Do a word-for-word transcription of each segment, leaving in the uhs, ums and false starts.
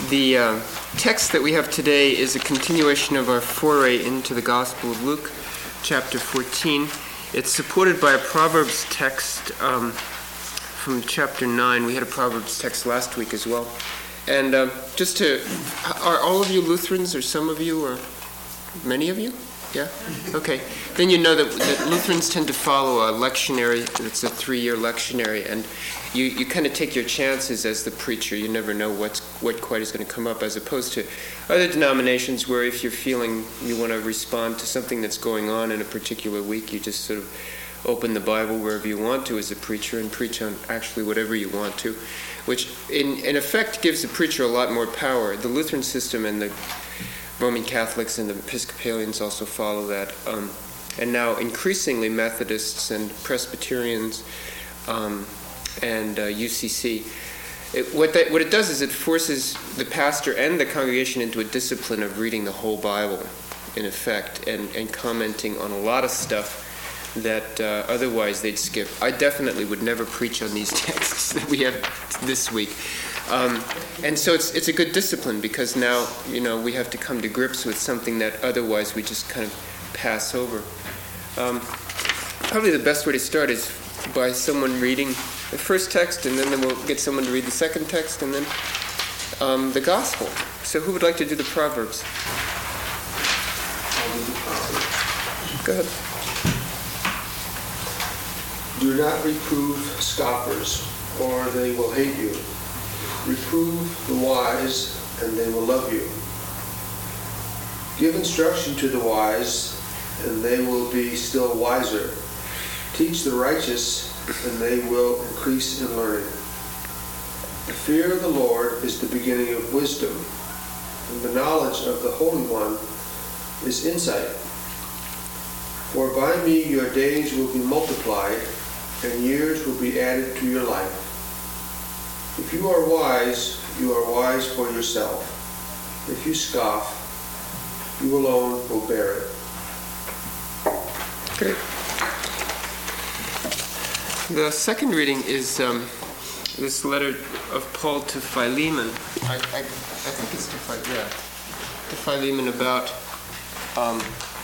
The uh, text that we have today is a continuation of our foray into the Gospel of Luke, chapter fourteen. It's supported by a Proverbs text um, from chapter nine. We had a Proverbs text last week as well. And uh, just to, are all of you Lutherans, or some of you, or many of you? Yeah? Okay. Then you know that, that Lutherans tend to follow a lectionary. It's a three-year lectionary, and you, you kind of take your chances as the preacher. You never know what's what quite is going to come up, as opposed to other denominations where if you're feeling you want to respond to something that's going on in a particular week, you just sort of open the Bible wherever you want to as a preacher and preach on actually whatever you want to, which in, in effect gives the preacher a lot more power. The Lutheran system and the Roman Catholics and the Episcopalians also follow that. Um, and now increasingly Methodists and Presbyterians um, and uh, U C C. It, what, that, what it does is it forces the pastor and the congregation into a discipline of reading the whole Bible, in effect, and, and commenting on a lot of stuff that uh, otherwise they'd skip. I definitely would never preach on these texts that we have this week. Um, and so it's it's a good discipline, because now, you know, we have to come to grips with something that otherwise we just kind of pass over. Um, probably the best way to start is by someone reading the first text, and then, then we'll get someone to read the second text, and then um, the gospel. So who would like to do the Proverbs? I'll do the Proverbs. Go ahead. Do not reprove scoffers, or they will hate you. Reprove the wise, and they will love you. Give instruction to the wise, and they will be still wiser. Teach the righteous, and they will increase in learning. The fear of the Lord is the beginning of wisdom, and the knowledge of the Holy One is insight. For by me your days will be multiplied, and years will be added to your life. If you are wise, you are wise for yourself. If you scoff, you alone will bear it. Great. The second reading is um, this letter of Paul to Philemon. I, I, I think it's to, Phi- yeah, to Philemon about, um,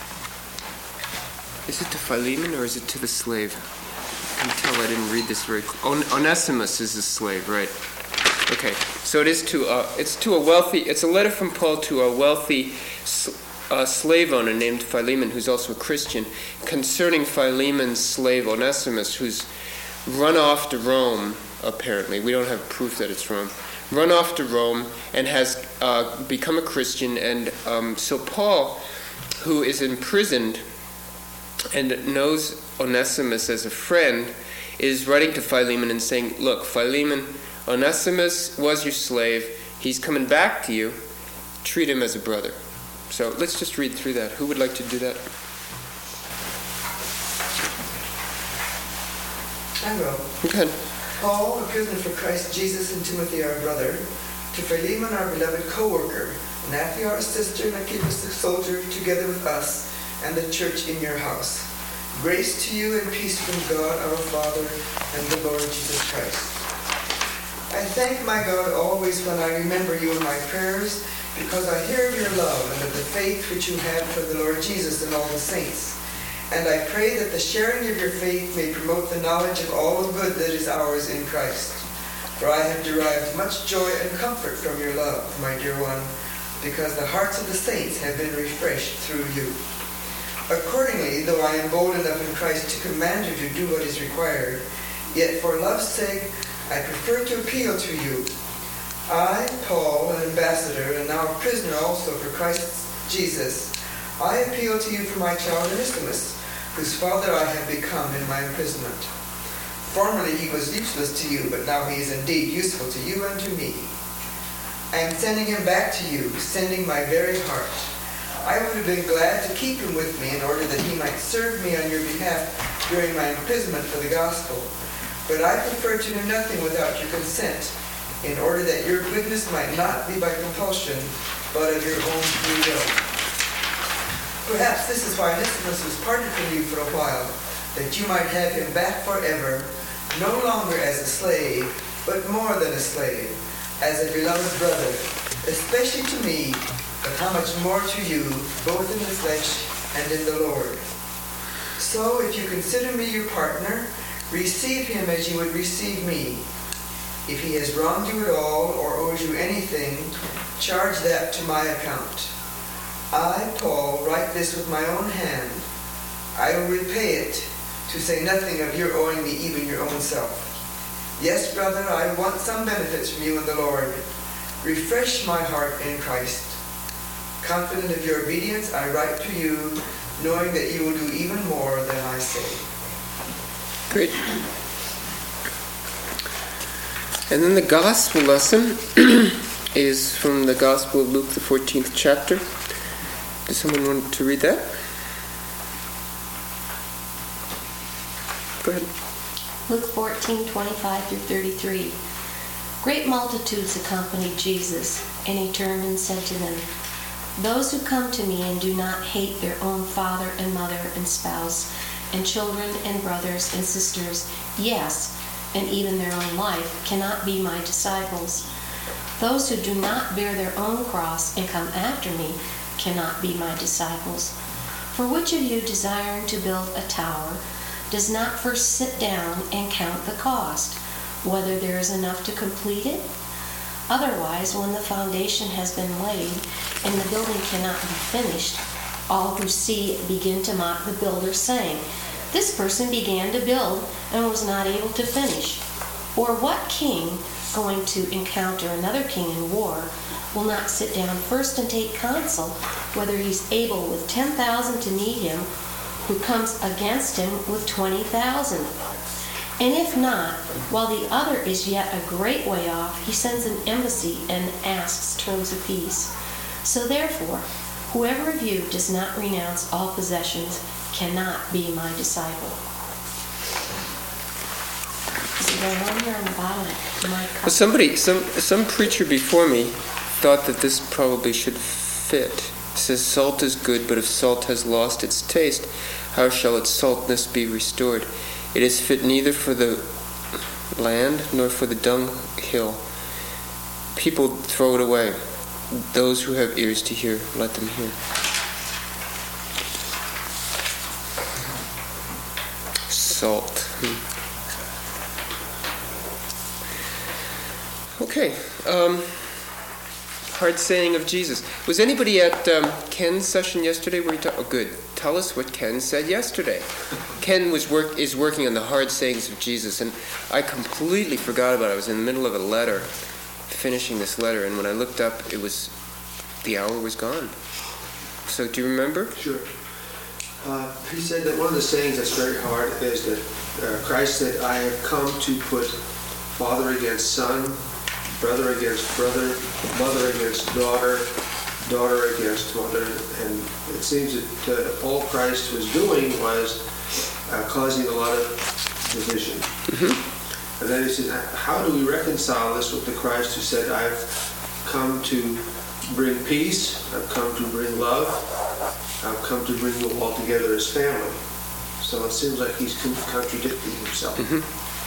is it to Philemon or is it to the slave? I can tell I didn't read this very cl- On- Onesimus is the slave, right? Okay, so it is to uh, it's to a wealthy. It's a letter from Paul to a wealthy uh, slave owner named Philemon, who's also a Christian, concerning Philemon's slave Onesimus, who's run off to Rome. Apparently, we don't have proof that it's Rome. Run off to Rome and has uh, become a Christian, and um, so Paul, who is imprisoned and knows Onesimus as a friend, is writing to Philemon and saying, look, Philemon, Onesimus was your slave. He's coming back to you. Treat him as a brother. So let's just read through that. Who would like to do that? I will. Okay. Paul, a prisoner for Christ Jesus, and Timothy, our brother, to Philemon, our beloved co-worker, and Apphia, our sister, and Archippus, the soldier, together with us, and the church in your house. Grace to you and peace from God our Father and the Lord Jesus Christ. I thank my God always when I remember you in my prayers, because I hear of your love and of the faith which you have for the Lord Jesus and all the saints. And I pray that the sharing of your faith may promote the knowledge of all the good that is ours in Christ. For I have derived much joy and comfort from your love, my dear one, because the hearts of the saints have been refreshed through you. Accordingly, though I am bold enough in Christ to command you to do what is required, yet for love's sake I prefer to appeal to you. I, Paul, an ambassador, and now a prisoner also for Christ Jesus, I appeal to you for my child Onesimus, whose father I have become in my imprisonment. Formerly he was useless to you, but now he is indeed useful to you and to me. I am sending him back to you, sending my very heart. I would have been glad to keep him with me in order that he might serve me on your behalf during my imprisonment for the gospel. But I prefer to do nothing without your consent, in order that your goodness might not be by compulsion, but of your own free will. Perhaps this is why Onesimus was parted from you for a while, that you might have him back forever, no longer as a slave, but more than a slave, as a beloved brother, especially to me, but how much more to you, both in the flesh and in the Lord. So if you consider me your partner, receive him as you would receive me. If he has wronged you at all or owes you anything, charge that to my account. I, Paul, write this with my own hand. I will repay it, to say nothing of your owing me even your own self. Yes, brother, I want some benefits from you in the Lord. Refresh my heart in Christ. Confident of your obedience, I write to you, knowing that you will do even more than I say. Great. And then the gospel lesson is from the Gospel of Luke, the fourteenth chapter. Does someone want to read that? Go ahead. Luke fourteen, twenty-five through thirty-three. Great multitudes accompanied Jesus, and he turned and said to them, "Those who come to me and do not hate their own father and mother and spouse and children and brothers and sisters, yes, and even their own life, cannot be my disciples. Those who do not bear their own cross and come after me cannot be my disciples. For which of you, desiring to build a tower, does not first sit down and count the cost, whether there is enough to complete it? Otherwise, when the foundation has been laid and the building cannot be finished, all who see it begin to mock the builder, saying, 'This person began to build and was not able to finish.' Or what king, going to encounter another king in war, will not sit down first and take counsel whether he's able with ten thousand to meet him who comes against him with twenty thousand? And if not, while the other is yet a great way off, he sends an embassy and asks terms of peace. So therefore, whoever of you does not renounce all possessions cannot be my disciple." Is it going on here on the bottom of my cup? Well, somebody, some some preacher before me thought that this probably should fit. It says, "Salt is good, but if salt has lost its taste, how shall its saltness be restored? It is fit neither for the land nor for the dunghill. People throw it away. Those who have ears to hear, let them hear." Salt. Hmm. Okay. Um, hard saying of Jesus. Was anybody at um, Ken's session yesterday where he talked? Oh, good. Tell us what Ken said yesterday. Ken was work is working on the hard sayings of Jesus, and I completely forgot about it. I was in the middle of a letter, finishing this letter, and when I looked up, it was the hour was gone. So, do you remember? Sure. Uh, he said that one of the sayings that's very hard is that uh, Christ said, "I have come to put father against son, brother against brother, mother against daughter, daughter against mother." And it seems that uh, all Christ was doing was uh, causing a lot of division. Mm-hmm. And then he said, how do we reconcile this with the Christ who said, "I've come to bring peace, I've come to bring love, I've come to bring you all together as family"? So it seems like he's contradicting himself. Mm-hmm.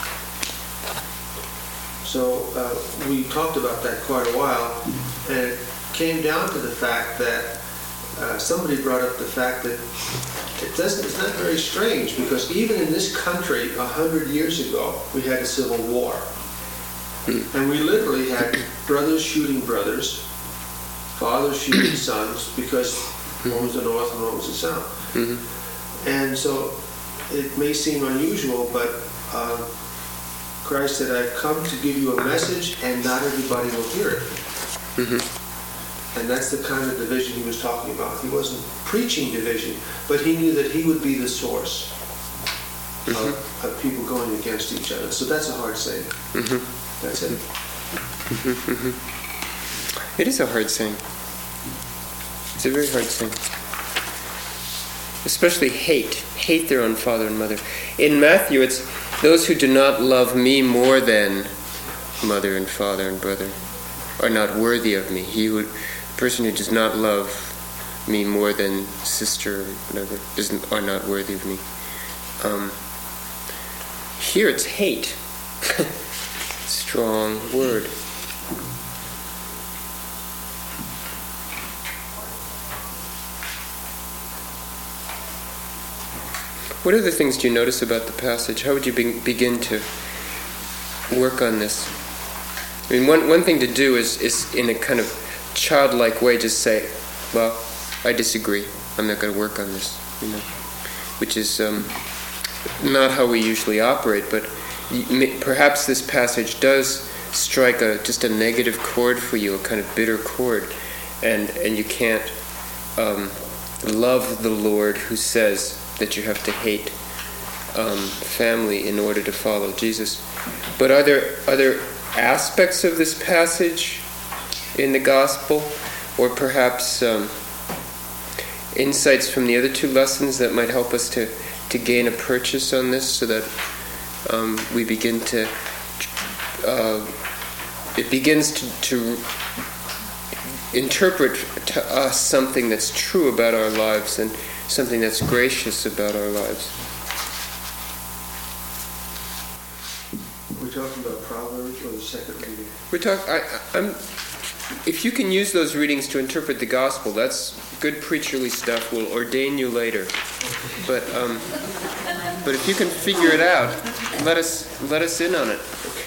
So uh, we talked about that quite a while, and it came down to the fact that uh, somebody brought up the fact that it doesn't, it's not very strange, because even in this country a hundred years ago we had a civil war. Mm. And we literally had brothers shooting brothers, fathers shooting sons, because one was the north and one was the south. Mm-hmm. And so it may seem unusual, but uh, Christ said, "I've come to give you a message, and not everybody will hear it." Mm-hmm. And that's the kind of division he was talking about. He wasn't preaching division, but he knew that he would be the source mm-hmm. of, of people going against each other. So that's a hard saying. Mm-hmm. That's it. Mm-hmm. Mm-hmm. It is a hard saying. It's a very hard saying. Especially hate. Hate their own father and mother. In Matthew, it's those who do not love me more than mother and father and brother are not worthy of me. He would, the person who does not love me more than sister or whatever isn't are not worthy of me. Um, here it's hate. Strong word. What other things do you notice about the passage? How would you be- begin to work on this? I mean, one, one thing to do is, is in a kind of childlike way just say, well, I disagree. I'm not going to work on this, you know, which is um, not how we usually operate, but perhaps this passage does strike a just a negative chord for you, a kind of bitter chord, and, and you can't um, love the Lord who says that you have to hate um, family in order to follow Jesus. But are there other aspects of this passage in the gospel, or perhaps um, insights from the other two lessons that might help us to, to gain a purchase on this, so that um, we begin to uh, it begins to, to interpret to us something that's true about our lives and something that's gracious about our lives. We're talking about Proverbs or the second reading? We're talking. I'm. If you can use those readings to interpret the gospel, that's good preacherly stuff. We'll ordain you later. But um, but if you can figure it out, let us let us in on it.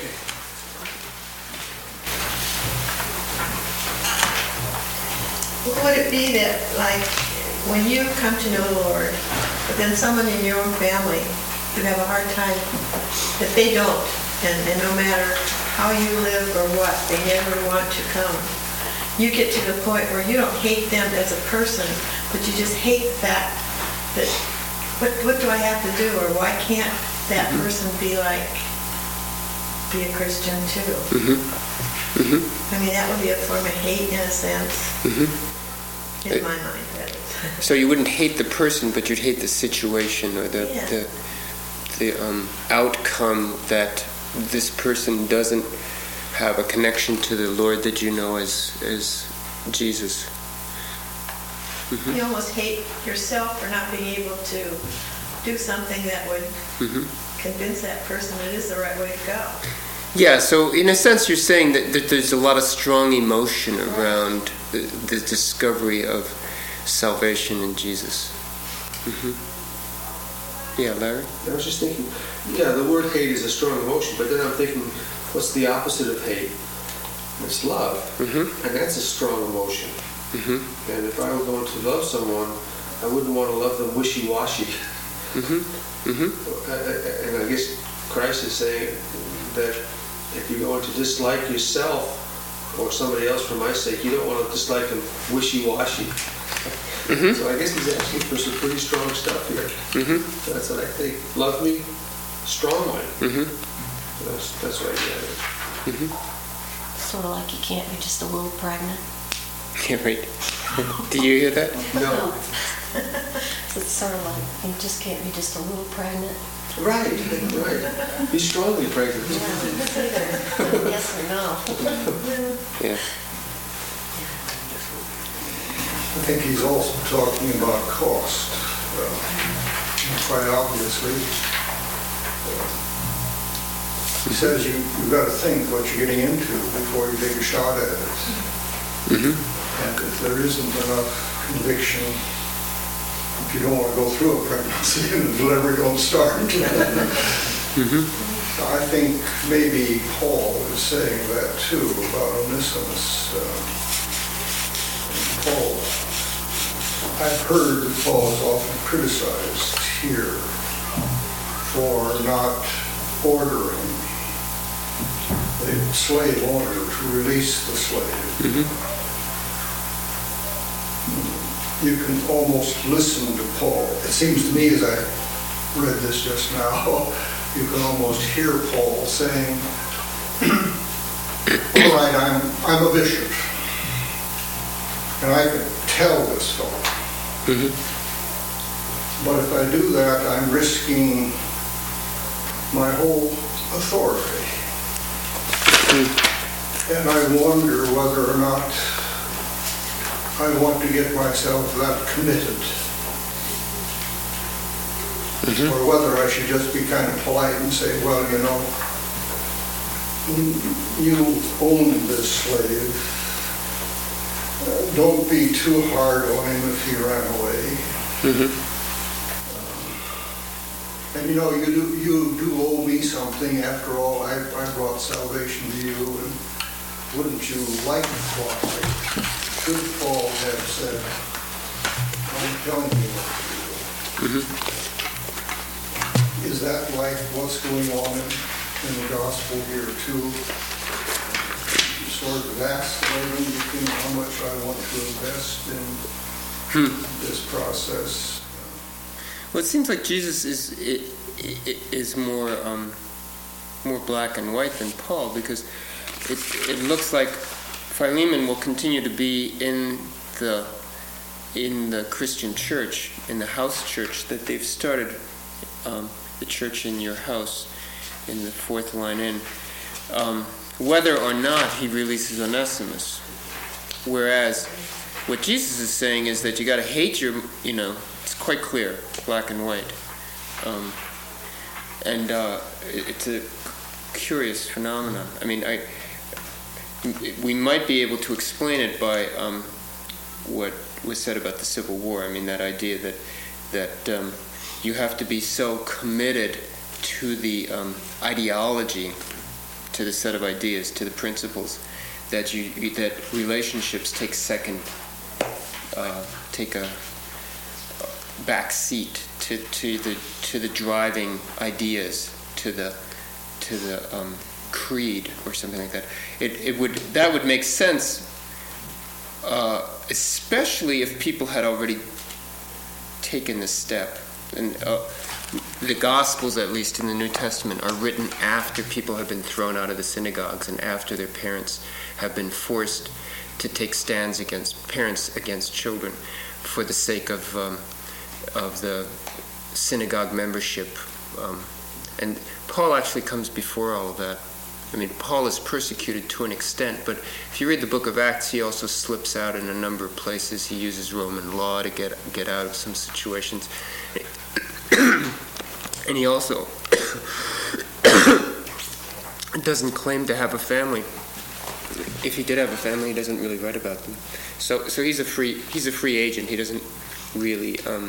Would it be that, like, when you come to know the Lord, but then someone in your own family, you have a hard time, that they don't, and, and no matter how you live or what, they never want to come. You get to the point where you don't hate them as a person, but you just hate that, that what, what do I have to do, or why can't that person be like, be a Christian too? Mm-hmm. Mm-hmm. I mean, that would be a form of hate in a sense. Mm-hmm. In my mind, that is. So you wouldn't hate the person, but you'd hate the situation or the Yeah. the, the um, outcome that this person doesn't have a connection to the Lord that you know as as Jesus. Mm-hmm. You almost hate yourself for not being able to do something that would Mm-hmm. convince that person it is the right way to go. Yeah, so in a sense you're saying that, that there's a lot of strong emotion around the, the discovery of salvation in Jesus. Mm-hmm. Yeah, Larry? I was just thinking, yeah, the word hate is a strong emotion, but then I'm thinking, what's the opposite of hate? It's love, Mm-hmm. and that's a strong emotion. Mm-hmm. And if I were going to love someone, I wouldn't want to love them wishy-washy. Mm-hmm. Mm-hmm. And I guess Christ is saying that if you're going to dislike yourself or somebody else for my sake, you don't want to dislike them wishy-washy. Mm-hmm. So I guess he's asking for some pretty strong stuff here. Mm-hmm. So that's what I think. Love me strongly. Mm-hmm. That's, that's what I get it. Mm-hmm. Sort of like you can't be just a little pregnant. Yeah, right. Do you hear that? No. It's sort of like you just can't be just a little pregnant. Right, right. Be strongly pregnant. Yes or no. Yeah. I think he's also talking about cost, uh, quite obviously. Uh, he says you, you've got to think what you're getting into before you take a shot at it. Mm-hmm. And if there isn't enough conviction, if you don't want to go through a pregnancy and the delivery don't start. Mm-hmm. I think maybe Paul is saying that too about Onesimus. Uh, Paul, I've heard that Paul is often criticized here for not ordering the slave owner to release the slave. Mm-hmm. You can almost listen to Paul. It seems to me, as I read this just now, you can almost hear Paul saying, all right, I'm, I'm a bishop, and I can tell this fellow. Mm-hmm. But if I do that, I'm risking my whole authority. Mm-hmm. And I wonder whether or not I want to get myself that committed. Mm-hmm. Or whether I should just be kind of polite and say, well, you know, you own this slave. Uh, don't be too hard on him if he ran away. Mm-hmm. And you know, you do, you do owe me something. After all, I, I brought salvation to you, and wouldn't you like Paul? Should Paul have said, I'm telling you what to do? Mm-hmm. Is that like what's going on in, in the gospel here too? Sort of vacillating between how much I want to invest in Hmm. this process. Well, it seems like Jesus is i- i- is more um, more black and white than Paul, because it it looks like Philemon will continue to be in the in the Christian church, in the house church that they've started, um, the church in your house, in the fourth line in, um, whether or not he releases Onesimus. Whereas what Jesus is saying is that you got to hate your, you know, it's quite clear, black and white. Um, and uh, it, it's a curious phenomenon. I mean, I we might be able to explain it by um, what was said about the Civil War. I mean, that idea that that um, you have to be so committed to the um, ideology, to the set of ideas, to the principles, that you that relationships take second, uh, take a back seat to, to the to the driving ideas, to the to the um, creed or something like that. It it would that would make sense, uh, especially if people had already taken this step. And uh, the Gospels, at least in the New Testament, are written after people have been thrown out of the synagogues and after their parents have been forced to take stands against parents against children for the sake of um, of the synagogue membership. Um, and Paul actually comes before all of that. I mean, Paul is persecuted to an extent, but if you read the book of Acts, he also slips out in a number of places. He uses Roman law to get get out of some situations. And he also doesn't claim to have a family. If he did have a family, he doesn't really write about them. So, so he's a free he's a free agent. He doesn't really, um,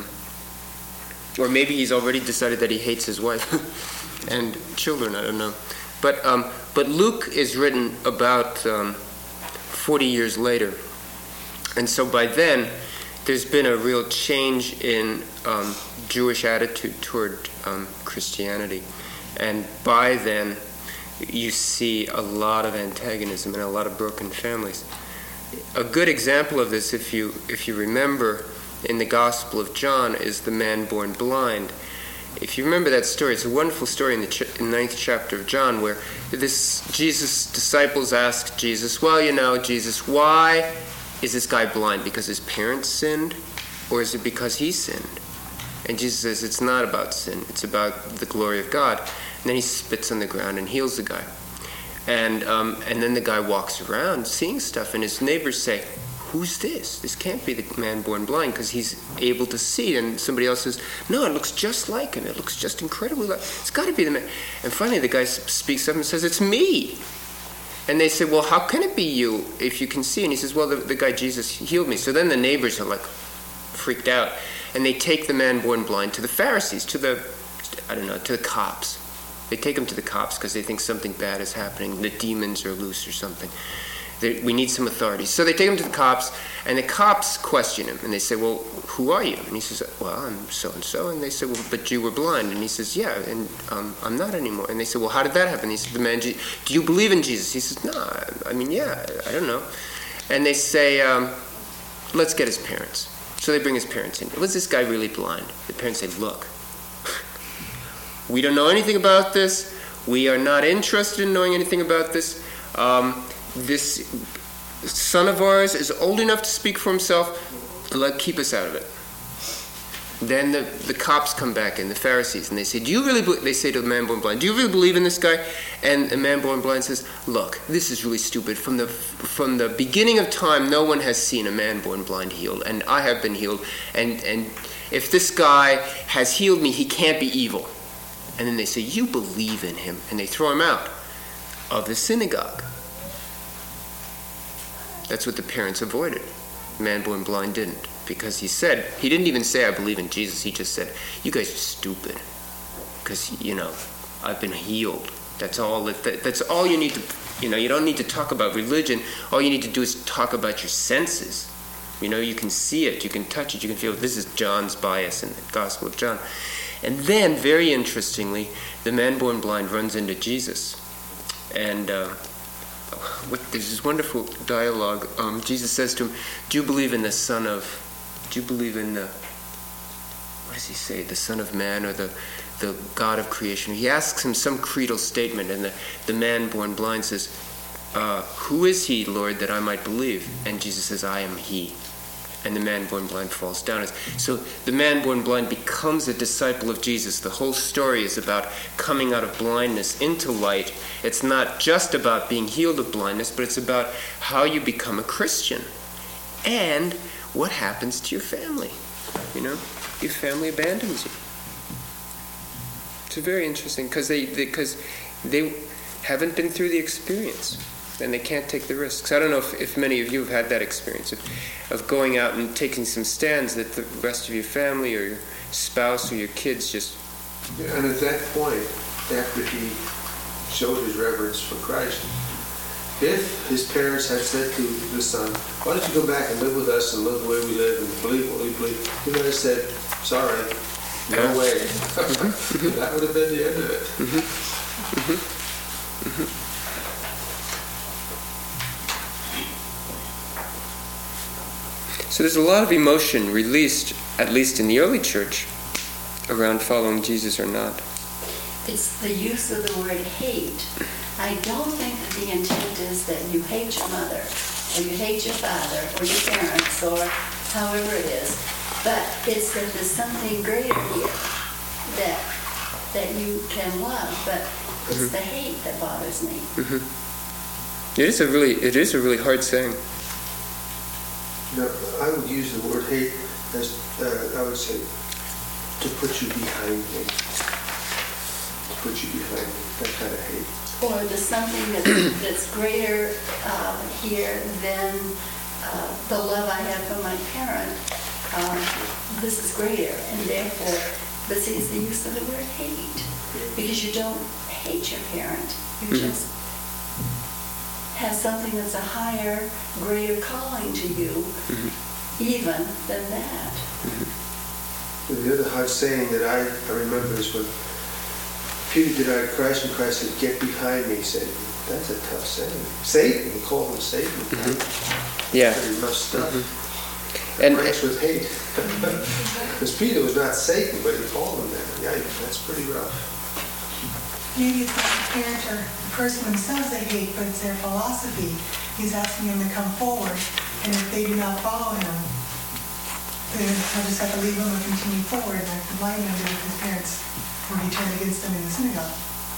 or maybe he's already decided that he hates his wife and children. I don't know. But um, but Luke is written about um, forty years later, and so by then there's been a real change in um, Jewish attitude toward um, Christianity, and by then you see a lot of antagonism and a lot of broken families. A good example of this, if you if you remember, in the Gospel of John, is the man born blind. If you remember that story, it's a wonderful story in the ch- ninth chapter of John, where this Jesus' disciples ask Jesus, well, you know, Jesus, why is this guy blind? Because his parents sinned, or is it because he sinned? And Jesus says, it's not about sin, it's about the glory of God. And then he spits on the ground and heals the guy. And um, and then the guy walks around seeing stuff, and his neighbors say, who's this? This can't be the man born blind, because he's able to see. And somebody else says, no, it looks just like him. It looks just incredibly like, it's got to be the man. And finally the guy speaks up and says, it's me. And they say, well, how can it be you if you can see? And he says, well, the, the guy Jesus healed me. So then the neighbors are like freaked out. And they take the man born blind to the Pharisees, to the, I don't know, to the cops. They take him to the cops because they think something bad is happening. The demons are loose or something. They, we need some authority. So they take him to the cops, and the cops question him. And they say, well, who are you? And he says, well, I'm so-and-so. And they say, well, but you were blind. And he says, yeah, and um, I'm not anymore. And they say, well, how did that happen? And he said, the man, do you believe in Jesus? He says, no, I mean, yeah, I don't know. And they say, um, let's get his parents. So they bring his parents in. Was this guy really blind? The parents say, look, we don't know anything about this. We are not interested in knowing anything about this. Um, this son of ours is old enough to speak for himself. Let keep us out of it. Then the, the cops come back in, the Pharisees, and they say, do you really, be-? they say to the man born blind, do you really believe in this guy? And the man born blind says, look, this is really stupid. From the from the beginning of time, no one has seen a man born blind healed, and I have been healed. And, and if this guy has healed me, he can't be evil. And then they say, you believe in him. And they throw him out of the synagogue. That's what the parents avoided. The man born blind didn't. Because he said, he didn't even say, I believe in Jesus. He just said, you guys are stupid. because, you know, I've been healed. That's all. That, that, that's all you need to, you know, you don't need to talk about religion. All you need to do is talk about your senses. You know, you can see it, you can touch it, you can feel it. This is John's bias in the Gospel of John. And then, very interestingly, the man born blind runs into Jesus. And uh, what, there's this wonderful dialogue. Um, Jesus says to him, do you believe in the Son of, do you believe in the, what does he say, the Son of Man or the, the God of creation? He asks him some creedal statement, and the, the man born blind says, uh, who is he, Lord, that I might believe? And Jesus says, I am he. And the man born blind falls down. So the man born blind becomes a disciple of Jesus. The whole story is about coming out of blindness into light. It's not just about being healed of blindness, but it's about how you become a Christian and what happens to your family. You know, your family abandons you. It's very interesting because they because they, they haven't been through the experience. And they can't take the risks. I don't know if, if many of you have had that experience of, of going out and taking some stands that the rest of your family or your spouse or your kids just... Yeah, and at that point, after he showed his reverence for Christ, if his parents had said to the son, why don't you go back and live with us and live the way we live and believe what we believe, he would have said, sorry, no yeah. way. Mm-hmm. That would have been the end of it. Mm-hmm. Mm-hmm. Mm-hmm. So there's a lot of emotion released, at least in the early church, around following Jesus or not. It's the use of the word hate. I don't think that the intent is that you hate your mother, or you hate your father, or your parents, or however it is. But it's that there's something greater here that that you can love. But it's mm-hmm. the hate that bothers me. Mm-hmm. It is a really, it is a really hard saying. No, I would use the word hate as, uh, I would say, to put you behind me. To put you behind me, that kind of hate. Or there's something that, that's greater uh, here than uh, the love I have for my parent. Um, this is greater, and therefore, but see, it's the use of the word hate. Because you don't hate your parent. You mm-hmm. just have something that's a higher, greater calling to you, mm-hmm. even than that. Mm-hmm. The other hard saying that I, I remember is when Peter denied Christ and Christ said, get behind me, Satan. That's a tough saying. Satan, he called him Satan. Mm-hmm. Yeah. Pretty rough stuff. Mm-hmm. And Christ with hate. Because Peter was not Satan, but he called him that. Yeah, that's pretty rough. Maybe it's not the parent or the person themselves they hate, but it's their philosophy. He's asking them to come forward, and if they do not follow him, then I'll just have to leave them and continue forward, and I can blame them if his parents will be turned against them in the synagogue.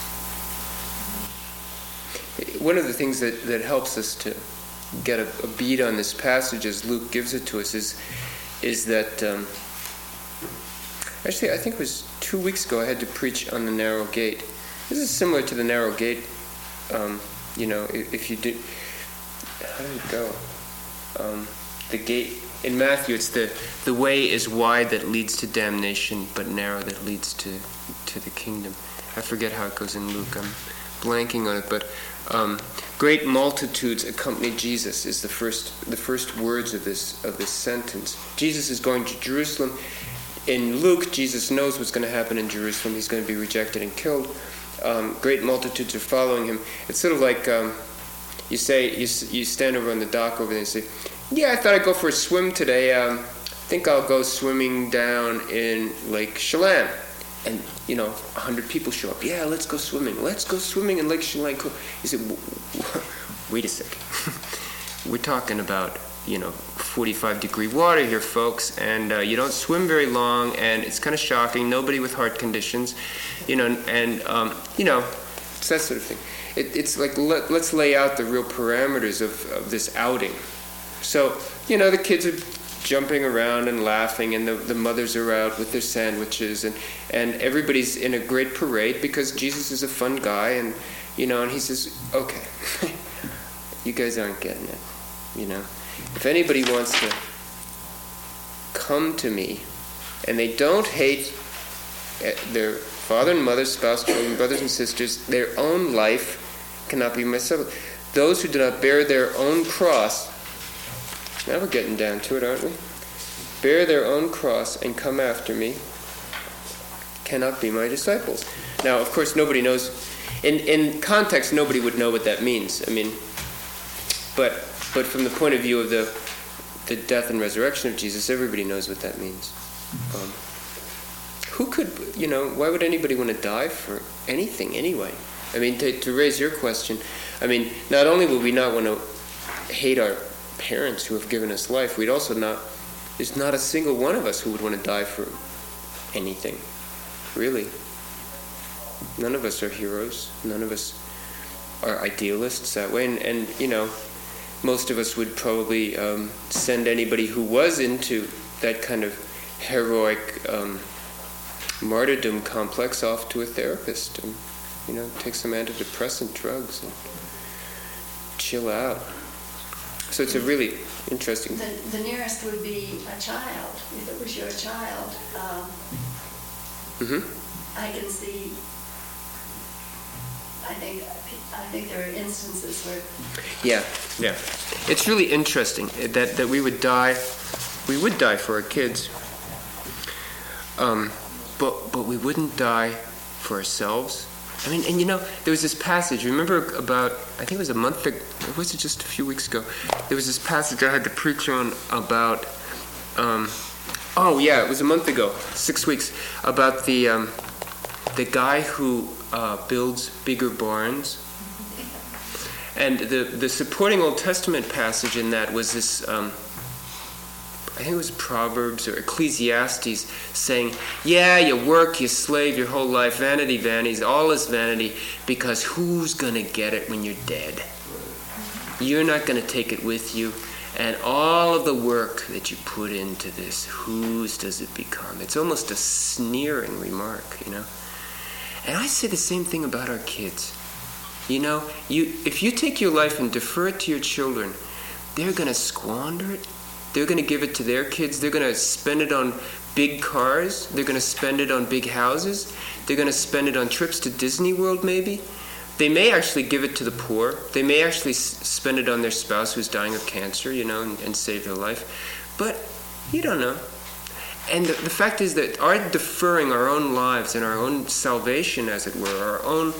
One of the things that, that helps us to get a, a beat on this passage as Luke gives it to us is, is that, um, actually I think it was two weeks ago I had to preach on the narrow gate. This is similar to the narrow gate. Um, you know, if, if you do, how did it go? Um, the gate in Matthew, it's the the way is wide that leads to damnation, but narrow that leads to to the kingdom. I forget how it goes in Luke. I'm blanking on it, but um, great multitudes accompanied Jesus is the first the first words of this of this sentence. Jesus is going to Jerusalem. In Luke, Jesus knows what's going to happen in Jerusalem. He's going to be rejected and killed. Um, great multitudes are following him. It's sort of like um, you say, you you stand over on the dock over there and say, yeah, I thought I'd go for a swim today. Um, I think I'll go swimming down in Lake Chelan. And, you know, a hundred people show up. Yeah, let's go swimming. Let's go swimming in Lake Chelan. Cool. You say, wait a second. We're talking about, you know, forty-five degree water here, folks, and uh, you don't swim very long, and it's kind of shocking. Nobody with heart conditions, you know, and, um, you know, it's that sort of thing. It, it's like, let, let's lay out the real parameters of, of this outing. So, you know, the kids are jumping around and laughing, and the, the mothers are out with their sandwiches, and, and everybody's in a great parade because Jesus is a fun guy, and, you know, and he says, okay, you guys aren't getting it, you know. If anybody wants to come to me and they don't hate their father and mother, spouse, children, brothers and sisters, their own life cannot be messed up. Those who do not bear their own cross, now we're getting down to it, aren't we? Bear their own cross and come after me cannot be my disciples. Now, of course, nobody knows. In in context, nobody would know what that means. I mean, but but from the point of view of the the death and resurrection of Jesus, everybody knows what that means. Um, who could, you know, why would anybody want to die for anything anyway? I mean, to, to raise your question, I mean, not only would we not want to hate our parents who have given us life, we'd also not, there's not a single one of us who would want to die for anything, really. None of us are heroes. None of us are idealists that way. And, and you know, most of us would probably um, send anybody who was into that kind of heroic um, martyrdom complex off to a therapist and, you know, take some antidepressant drugs and chill out. So it's a really interesting... The, the nearest would be a child. If it was your child, um, mm-hmm. I can see... I think I think there are instances where... Yeah, yeah. It's really interesting that, that we would die, we would die for our kids, um, but but we wouldn't die for ourselves. I mean, and you know, there was this passage, remember about, I think it was a month ago, or was it just a few weeks ago? There was this passage I had to preach on about, um, oh yeah, it was a month ago, six weeks, about the um, the guy who uh, builds bigger barns. And the, the supporting Old Testament passage in that was this, um, I think it was Proverbs or Ecclesiastes, saying, yeah, you work, you slave your whole life, vanity, vanities, all is vanity, because who's going to get it when you're dead? You're not going to take it with you. And all of the work that you put into this, whose does it become? It's almost a sneering remark, you know. And I say the same thing about our kids. You know, you if you take your life and defer it to your children, they're going to squander it. They're going to give it to their kids. They're going to spend it on big cars. They're going to spend it on big houses. They're going to spend it on trips to Disney World, maybe. They may actually give it to the poor. They may actually s- spend it on their spouse who's dying of cancer, you know, and, and save their life. But you don't know. And the, the fact is that our deferring our own lives and our own salvation, as it were, our own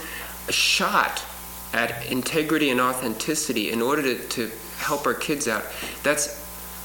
shot at integrity and authenticity in order to, to help our kids out, that's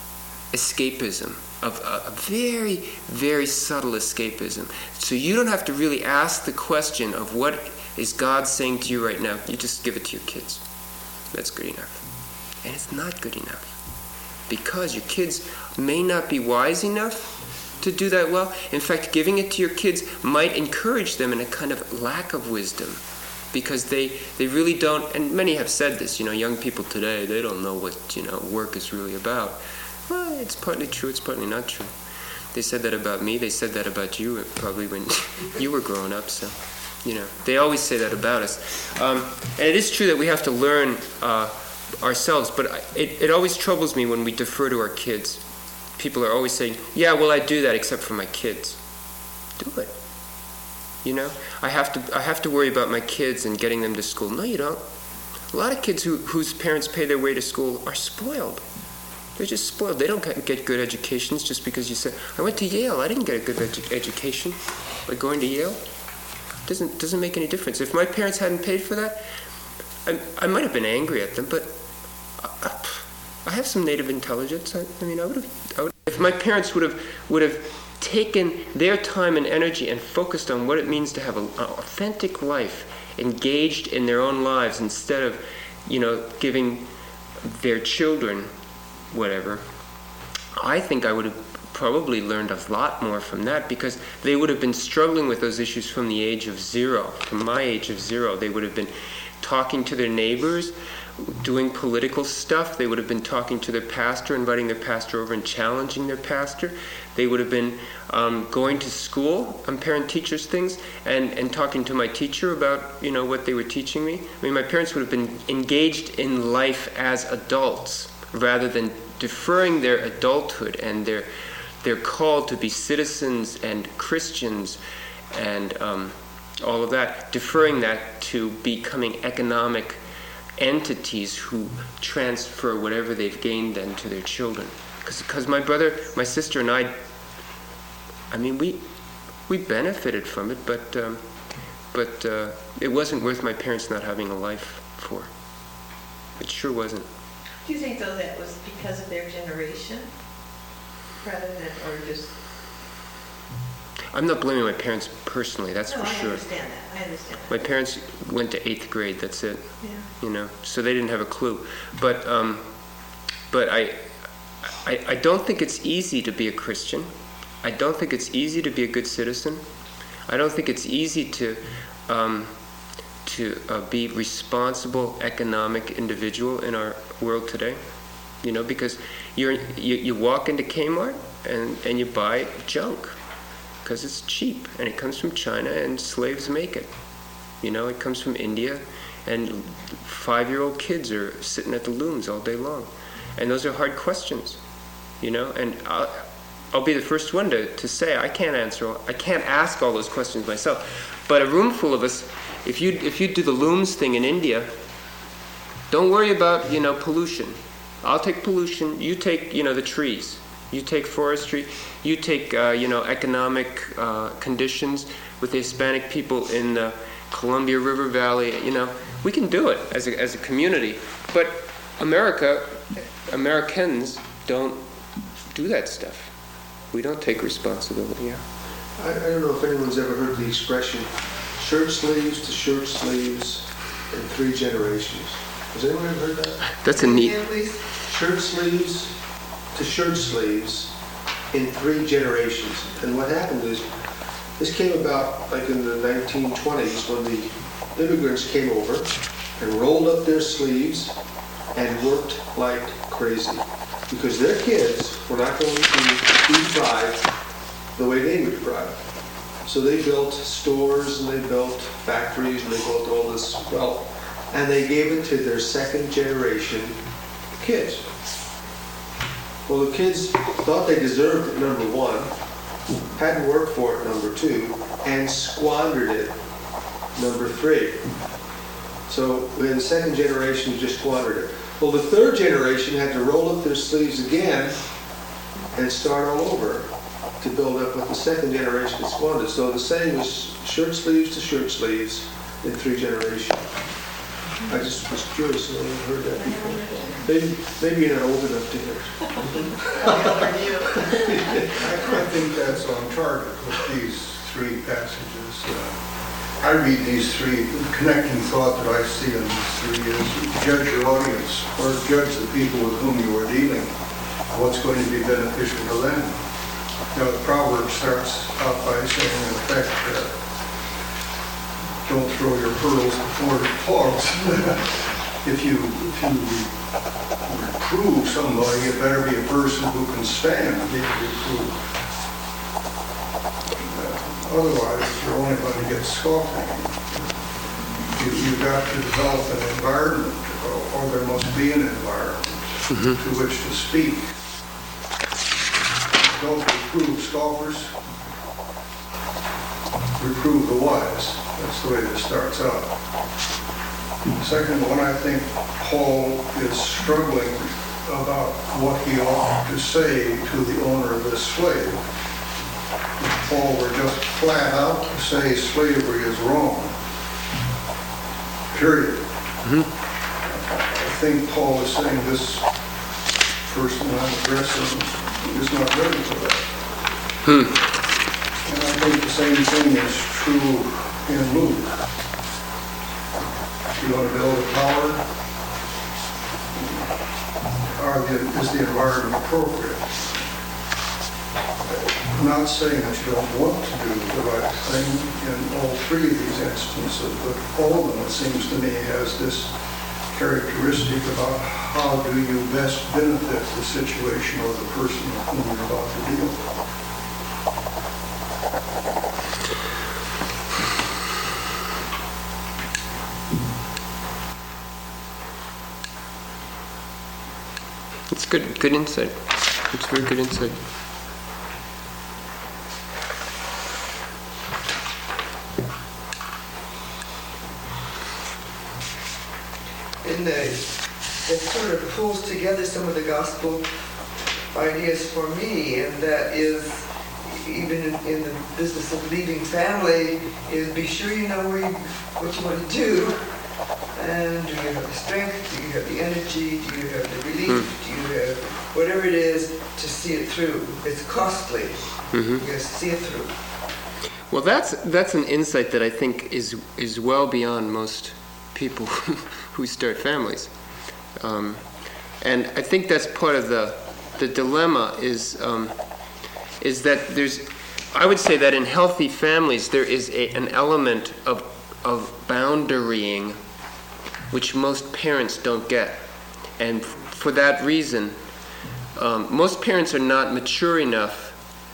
escapism, of a, a very, very subtle escapism. So you don't have to really ask the question of what is God saying to you right now. You just give it to your kids. That's good enough. And it's not good enough, because your kids may not be wise enough to do that well. In fact, giving it to your kids might encourage them in a kind of lack of wisdom, because they, they really don't, and many have said this, you know, young people today, they don't know what, you know, work is really about. Well, it's partly true, it's partly not true. They said that about me, they said that about you probably when you were growing up, so, you know, they always say that about us. Um, and it is true that we have to learn uh, ourselves, but it, it always troubles me when we defer to our kids. People are always saying, yeah, well, I do that except for my kids. Do it. You know, I have to I have to worry about my kids and getting them to school. No, you don't. A lot of kids who, whose parents pay their way to school are spoiled. They're just spoiled. They don't get good educations just because you said, I went to Yale. I didn't get a good edu- education by going to Yale. Doesn't doesn't make any difference. If my parents hadn't paid for that, I, I might have been angry at them, but I, I have some native intelligence. I, I mean, I would have. I would, if my parents would have would have taken their time and energy and focused on what it means to have a, an authentic life, engaged in their own lives, instead of, you know, giving their children whatever, I think I would have probably learned a lot more from that, because they would have been struggling with those issues from the age of zero. From my age of zero, they would have been talking to their neighbors, doing political stuff. They would have been talking to their pastor, inviting their pastor over and challenging their pastor. They would have been um, going to school on parent-teachers things and, and talking to my teacher about, you know, what they were teaching me. I mean, my parents would have been engaged in life as adults rather than deferring their adulthood and their their call to be citizens and Christians and um, all of that, deferring that to becoming economic entities who transfer whatever they've gained then to their children. Because my brother, my sister and I, I mean, we we benefited from it, but um, but uh, it wasn't worth my parents not having a life for. It sure wasn't. Do you think, though, that was because of their generation, rather than, or just... I'm not blaming my parents personally, that's No, for I sure. understand that, I understand that. My parents went to eighth grade, that's it. Yeah. You know, so they didn't have a clue. But um, but I, I I don't think it's easy to be a Christian. I don't think it's easy to be a good citizen. I don't think it's easy to um, to uh, be responsible economic individual in our world today. You know, because you're you, you walk into Kmart and, and you buy junk because it's cheap and it comes from China and slaves make it. You know, it comes from India, and five-year-old kids are sitting at the looms all day long. And those are hard questions, you know, and I'll, I'll be the first one to, to say I can't answer, all, I can't ask all those questions myself. But a room full of us, if you if you do the looms thing in India, don't worry about, you know, pollution. I'll take pollution, you take, you know, the trees. You take forestry, you take, uh, you know, economic uh, conditions with the Hispanic people in the Columbia River Valley, you know, we can do it as a, as a community. But America, Americans don't do that stuff. We don't take responsibility. Yeah. I, I don't know if anyone's ever heard the expression, shirt sleeves to shirt sleeves in three generations. Has anyone ever heard that? That's a neat... Yeah, please. Shirt sleeves to shirt sleeves in three generations. And what happened is, this came about like in the nineteen twenties when the immigrants came over and rolled up their sleeves and worked like crazy. Because their kids were not going to be deprived the way they were deprived. So they built stores and they built factories and they built all this wealth. And they gave it to their second generation kids. Well, the kids thought they deserved it, number one, hadn't worked for it, number two, and squandered it, number three. So we had the second generation who just squandered it. Well, the third generation had to roll up their sleeves again and start all over to build up what the second generation had squandered. So the saying was shirt sleeves to shirt sleeves in three generations. I just was curious if anyone heard that before. Maybe, maybe you're not old enough to hear it. I think that's on target with these three passages. Uh, I read these three, the connecting thought that I see in these three is judge your audience, or judge the people with whom you are dealing, what's going to be beneficial to them. You know, the proverb starts out by saying, in effect, uh, don't throw your pearls before the dogs. if you if you reprove somebody, it better be a person who can stand being reproved. Uh, otherwise, you're only going to get scoffed at. You, you've got to develop an environment, or, or there must be an environment mm-hmm. to which to speak. Don't reprove scoffers. Reprove the wise. That's the way this starts out. The second one, I think Paul is struggling about what he ought to say to the owner of this slave. If Paul were just flat out to say slavery is wrong, period. Mm-hmm. I think Paul is saying this person I'm addressing is not ready for that. Hmm. And I think the same thing is true in Luke. If you want to build a tower, are the, is the environment appropriate? I'm not saying that you don't want to do the right thing in all three of these instances, but all of them, it seems to me, has this characteristic about how do you best benefit the situation or the person with whom you're about to deal with. It's good, good insight. It's very good insight. together some of the gospel ideas for me, and that is, even in, in the business of leading family, is be sure you know where you, what you want to do, and do you have the strength, do you have the energy, do you have the belief, mm. do you have whatever it is to see it through. It's costly. Mm-hmm. You got to see it through. Well, that's that's an insight that I think is is well beyond most people who start families, um, and I think that's part of the the dilemma is um, is that there's, I would say that in healthy families there is a, an element of of boundarying which most parents don't get, and for that reason, um, most parents are not mature enough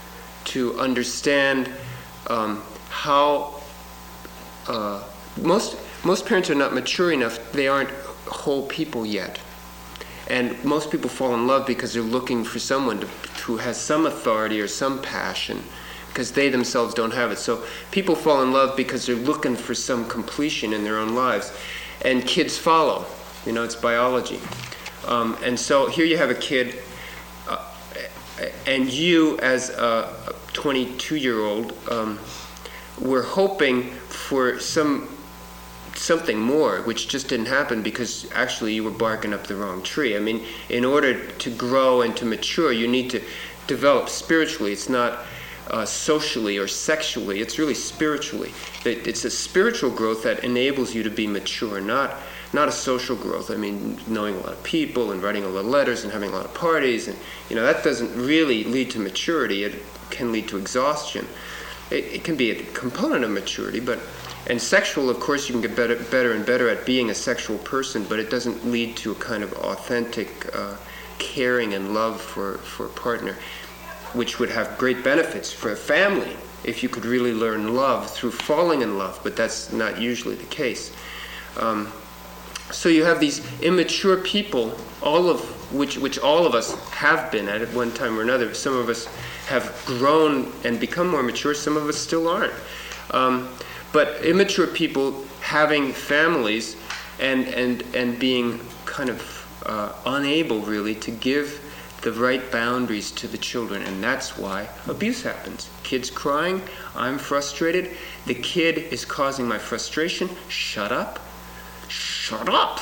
to understand um, how uh, most most parents are not mature enough. They aren't whole people yet, and most people fall in love because they're looking for someone to, who has some authority or some passion, because they themselves don't have it. So people fall in love because they're looking for some completion in their own lives, and kids follow. You know, it's biology. Um, and so here you have a kid, uh, and you as a twenty-two-year-old um, were hoping for some something more, which just didn't happen because actually you were barking up the wrong tree. I mean, in order to grow and to mature, you need to develop spiritually. It's not uh, socially or sexually. It's really spiritually. It's a spiritual growth that enables you to be mature, not not a social growth. I mean, knowing a lot of people and writing a lot of letters and having a lot of parties, and you know that doesn't really lead to maturity. It can lead to exhaustion. It, it can be a component of maturity, but and sexual, of course, you can get better, better and better at being a sexual person, but it doesn't lead to a kind of authentic uh, caring and love for, for a partner, which would have great benefits for a family if you could really learn love through falling in love, but that's not usually the case. Um, so you have these immature people, all of which which all of us have been at one time or another. Some of us have grown and become more mature, some of us still aren't. Um, But immature people having families and and and being kind of uh, unable really to give the right boundaries to the children, and that's why abuse happens. Kids crying, I'm frustrated, the kid is causing my frustration, shut up, shut up,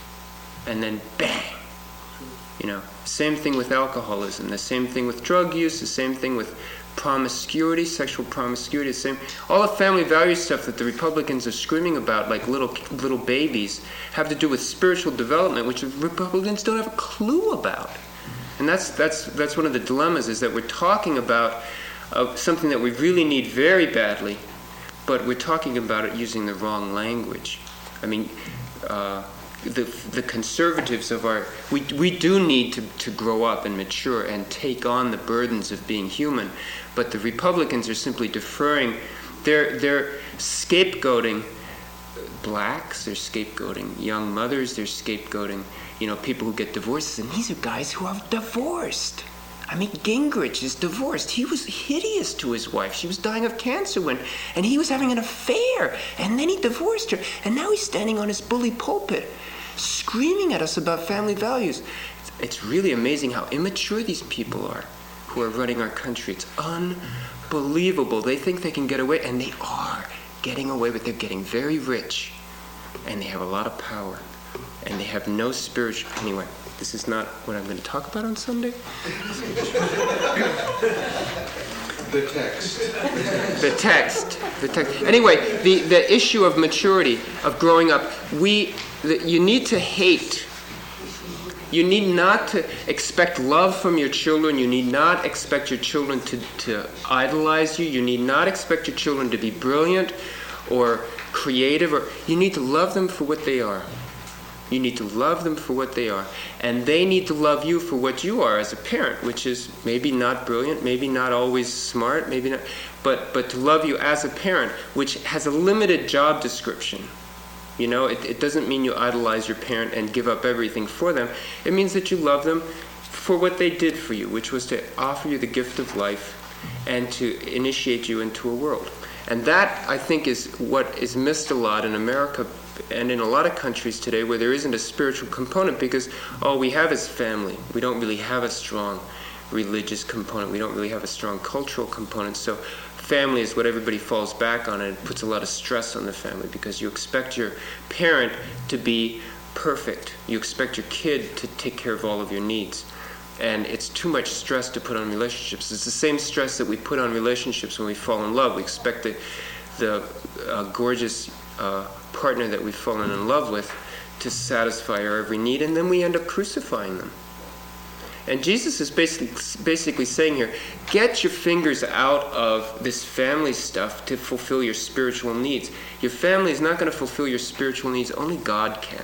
and then bang. You know, same thing with alcoholism, the same thing with drug use, the same thing with promiscuity, sexual promiscuity, the same, all the family value stuff that the Republicans are screaming about, like little little babies, have to do with spiritual development, which the Republicans don't have a clue about. And that's that's that's one of the dilemmas, is that we're talking about uh, something that we really need very badly, but we're talking about it using the wrong language. I mean, uh, the the conservatives of our, we we do need to, to grow up and mature and take on the burdens of being human, but the Republicans are simply deferring. They're they're scapegoating blacks. They're scapegoating young mothers. They're scapegoating, you know, people who get divorced. And these are guys who are divorced. I mean, Gingrich is divorced. He was hideous to his wife. She was dying of cancer when, and he was having an affair. And then he divorced her. And now he's standing on his bully pulpit, screaming at us about family values. It's really amazing how immature these people are who are running our country. It's unbelievable. They think they can get away, and they are getting away, but they're getting very rich. And they have a lot of power. And they have no spiritual... Anyway, this is not what I'm going to talk about on Sunday. The text. The text. The text. Anyway, the, the issue of maturity, of growing up, we... The, you need to hate. You need not to expect love from your children. You need not expect your children to, to idolize you. You need not expect your children to be brilliant or creative. Or you need to love them for what they are. You need to love them for what they are. And they need to love you for what you are as a parent, which is maybe not brilliant, maybe not always smart, maybe not, but, but to love you as a parent, which has a limited job description. You know, it, it doesn't mean you idolize your parent and give up everything for them. It means that you love them for what they did for you, which was to offer you the gift of life and to initiate you into a world. And that, I think, is what is missed a lot in America and in a lot of countries today where there isn't a spiritual component because all we have is family. We don't really have a strong religious component. We don't really have a strong cultural component. So family is what everybody falls back on, and it puts a lot of stress on the family because you expect your parent to be perfect. You expect your kid to take care of all of your needs. And it's too much stress to put on relationships. It's the same stress that we put on relationships when we fall in love. We expect the, the uh, gorgeous uh, partner that we've fallen in love with to satisfy our every need, and then we end up crucifying them. And Jesus is basically basically saying here, get your fingers out of this family stuff to fulfill your spiritual needs. Your family is not going to fulfill your spiritual needs. Only God can.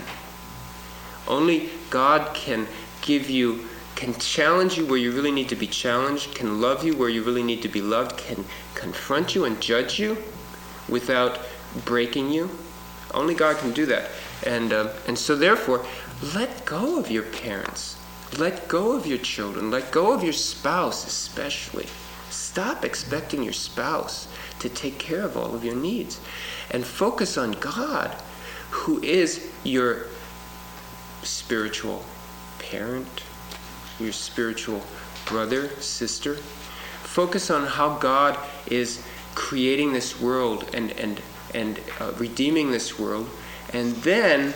Only God can give you, can challenge you where you really need to be challenged, can love you where you really need to be loved, can confront you and judge you without breaking you. Only God can do that. And uh, and so therefore, let go of your parents. Let go of your children. Let go of your spouse especially. Stop expecting your spouse to take care of all of your needs. And focus on God, who is your spiritual parent, your spiritual brother, sister. Focus on how God is creating this world and and and uh, redeeming this world, and then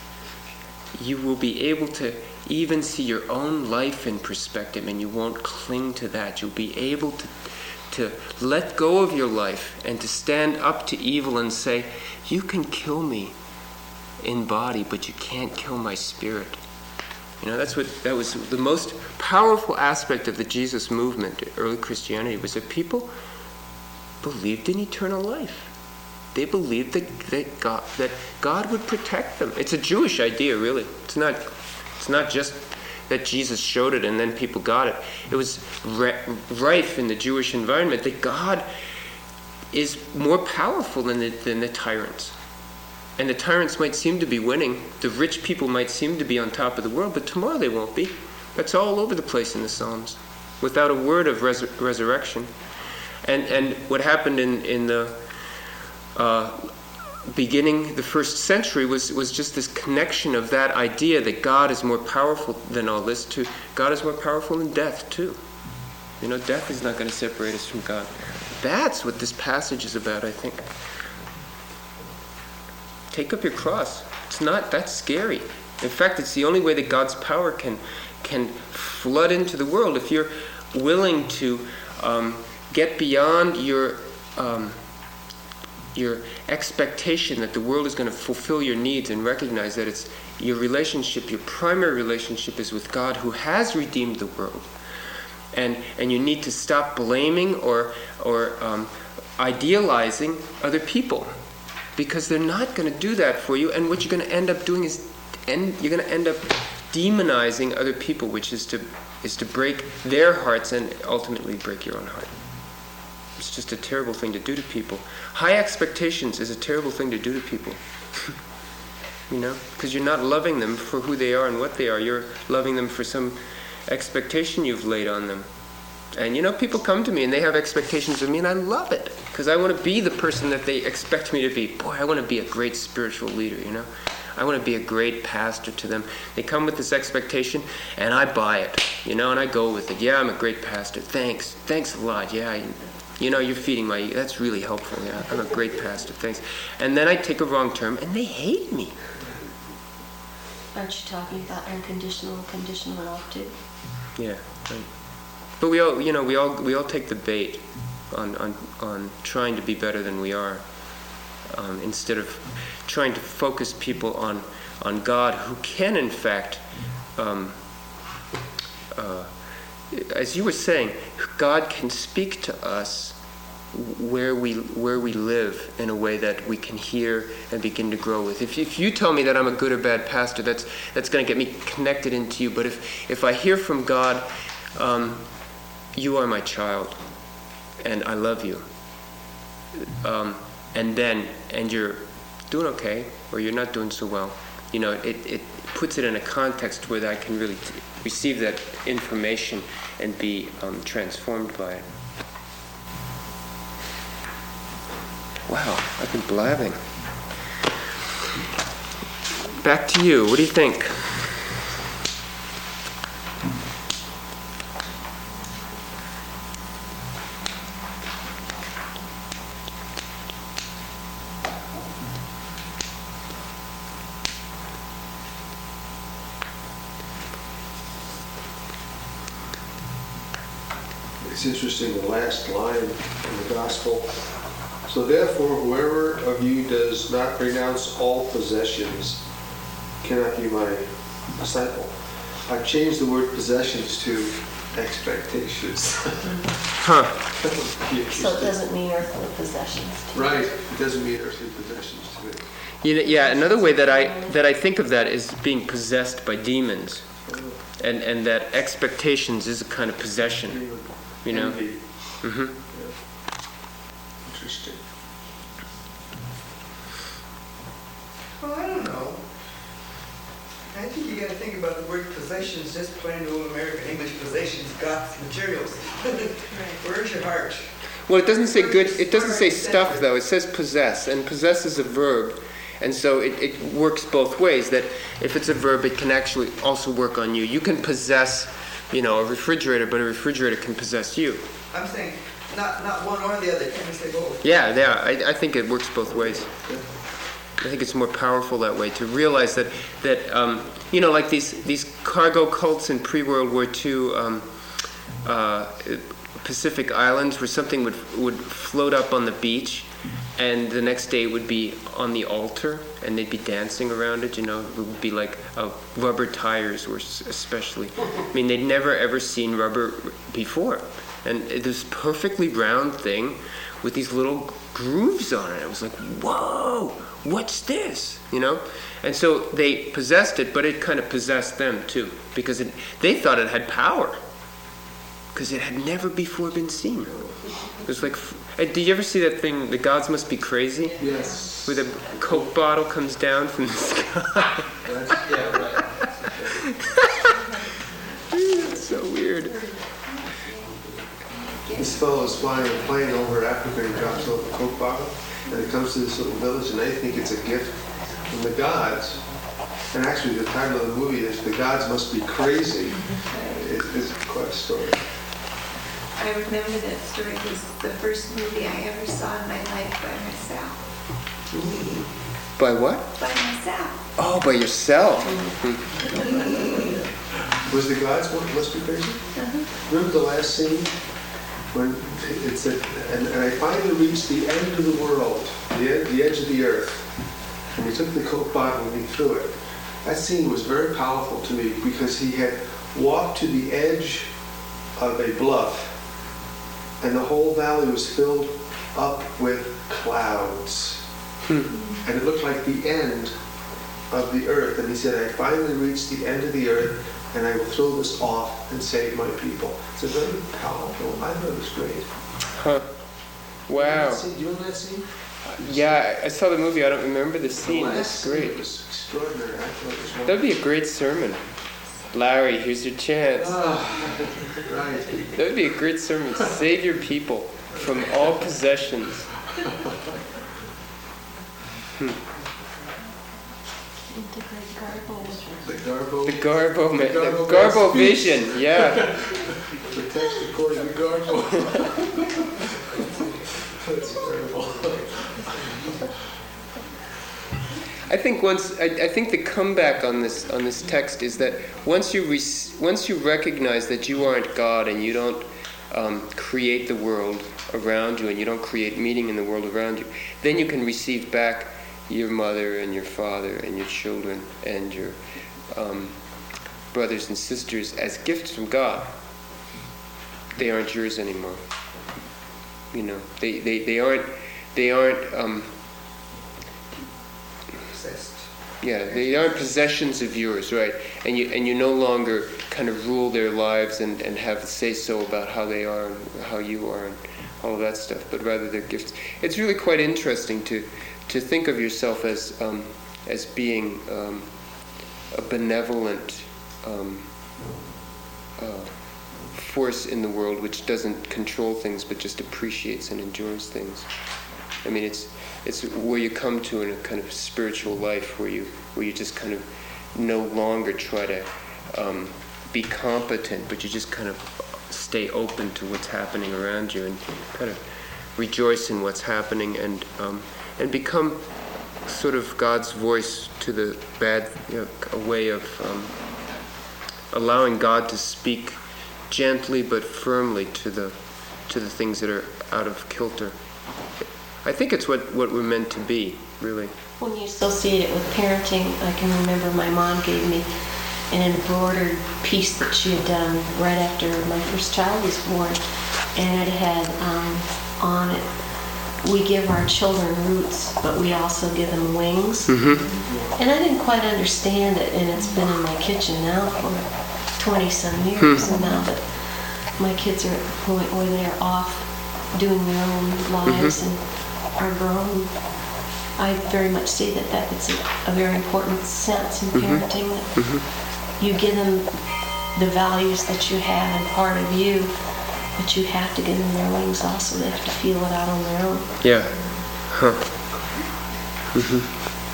you will be able to even see your own life in perspective, and you won't cling to that. You'll be able to to let go of your life and to stand up to evil and say, you can kill me in body, but you can't kill my spirit. You know, that's what that was the most powerful aspect of the Jesus movement, early Christianity, was that people believed in eternal life. They believed that, that God that God would protect them. It's a Jewish idea, really. It's not it's not just that Jesus showed it and then people got it. It was rife in the Jewish environment that God is more powerful than the, than the tyrants. And the tyrants might seem to be winning. The rich people might seem to be on top of the world, but tomorrow they won't be. That's all over the place in the Psalms, without a word of res- resurrection. And and what happened in in the uh, beginning, the first century, was was just this connection of that idea that God is more powerful than all this to God is more powerful than death too. You know, death is not going to separate us from God. That's what this passage is about, I think. Take up your cross. It's not that scary. In fact, it's the only way that God's power can can flood into the world. If you're willing to um, get beyond your um, your expectation that the world is going to fulfill your needs and recognize that it's your relationship, your primary relationship is with God who has redeemed the world. And and you need to stop blaming or or um, idealizing other people, because they're not going to do that for you. And what you're going to end up doing is, end, you're going to end up demonizing other people, which is to is to break their hearts and ultimately break your own heart. It's just a terrible thing to do to people. High expectations is a terrible thing to do to people. You know, because you're not loving them for who they are and what they are. You're loving them for some expectation you've laid on them. And you know, people come to me and they have expectations of me, and I love it, because I want to be the person that they expect me to be. Boy, I want to be a great spiritual leader, you know. I want to be a great pastor to them. They come with this expectation, and I buy it, you know, and I go with it. Yeah, I'm a great pastor. Thanks. Thanks a lot. Yeah, I, you know, you're feeding my, that's really helpful. Yeah, I'm a great pastor. Thanks. And then I take a wrong turn, and they hate me. Aren't you talking about unconditional and conditional love too? Yeah, right. But we all, you know, we all we all take the bait on on, on trying to be better than we are, um, instead of trying to focus people on on God, who can in fact, um, uh, as you were saying, God can speak to us where we where we live in a way that we can hear and begin to grow with. If if you tell me that I'm a good or bad pastor, that's that's going to get me connected into you. But if if I hear from God, um, you are my child, and I love you. Um, and then, and you're doing okay, or you're not doing so well. You know, it, it puts it in a context where I can really t- receive that information and be um, transformed by it. Wow, I've been blabbing. back to you. What do you think? It's interesting, the last line in the gospel. So therefore, whoever of you does not renounce all possessions cannot be my disciple. I've changed the word possessions to expectations. Huh. So it doesn't mean earthly possessions. to you. Right, it doesn't mean earthly possessions to me. You know, yeah, another way that I that I think of that is being possessed by demons, and and that expectations is a kind of possession. You know. Envy. Mm-hmm. Yeah. Interesting. Well, I don't know. I think you got to think about the word possessions, just plain old American English possessions, God's materials. Where's your heart? Well, it doesn't say good. It doesn't say stuff though. It says possess, and possess is a verb, and so it, it works both ways. That if it's a verb, it can actually also work on you. You can possess, you know, a refrigerator, but a refrigerator can possess you. I'm saying not not one or the other. Can we say both? Yeah, yeah. I, I think it works both ways. I think it's more powerful that way to realize that that um, you know, like these these cargo cults in pre-World War Two um, uh, Pacific Islands, where something would would float up on the beach, and the next day it would be on the altar, and they'd be dancing around it. You know, it would be like uh, rubber tires, were especially. I mean, they'd never ever seen rubber before, and this perfectly round thing with these little grooves on it. It was like, whoa, what's this? You know? And so they possessed it, but it kind of possessed them too, because it, they thought it had power, because it had never before been seen. It was like, hey, did you ever see that thing, The Gods Must Be Crazy? Yes. Where the Coke bottle comes down from the sky. That's, yeah, right. It's so weird. This fellow is flying a plane over Africa and drops off a Coke bottle, and it comes to this little village, and they think it's a gift from the gods. And actually, the title of the movie is "The Gods Must Be Crazy." It, it's quite a story. I remember that story. It was the first movie I ever saw in my life by myself. By what? By myself. Oh, by yourself. Was the gods must be crazy? Uh-huh. Remember the last scene when it said, and, and I finally reached the end of the world, the, ed- the edge of the earth, and he took the Coke bottle and he threw it. That scene was very powerful to me because he had walked to the edge of a bluff, and the whole valley was filled up with clouds, and it looked like the end of the earth. And he said, I finally reached the end of the earth, and I will throw this off and save my people. It's a very powerful, I thought it was great. Huh. Wow. Do you know that scene? Yeah, I saw the movie. I don't remember the scene. The That's last scene great. was extraordinary. I thought it was That would be a great sermon. Larry, here's your chance. Ah, right. That would be a great sermon. Save your people from all possessions. Hmm. The Garbo. The Garbo, ma- The Garbo the Garbo speech. vision, yeah. The text according to Garbo. That's terrible. I think once I, I think the comeback on this on this text is that once you re- once you recognize that you aren't God and you don't um, create the world around you and you don't create meaning in the world around you, then you can receive back your mother and your father and your children and your um, brothers and sisters as gifts from God. They aren't yours anymore. You know, they, they, they aren't they aren't um, Possessed. yeah, they aren't possessions of yours, right? And you and you no longer kind of rule their lives and, and have a say-so about how they are and how you are and all of that stuff, but rather they're gifts. It's really quite interesting to to think of yourself as um, as being um, a benevolent um, uh, force in the world, which doesn't control things but just appreciates and enjoys things. I mean, it's it's where you come to in a kind of spiritual life where you where you just kind of no longer try to um, be competent, but you just kind of stay open to what's happening around you and kind of rejoice in what's happening and um, and become sort of God's voice to the bad, you know, a way of um, allowing God to speak gently but firmly to the to the things that are out of kilter. I think it's what, what we're meant to be, really. When you associate it with parenting, I can remember my mom gave me an embroidered piece that she had done right after my first child was born, and it had um, on it, we give our children roots, but we also give them wings. Mm-hmm. And I didn't quite understand it, and it's been in my kitchen now for twenty-some years, and now that my kids are at the point where they're off doing their own lives Mm-hmm. and are grown, I very much see that that it's a, a very important sense in parenting, that Mm-hmm. you give them the values that you have and part of you, but you have to give them their wings also. They have to feel it out on their own. Yeah. Huh. Mm-hmm.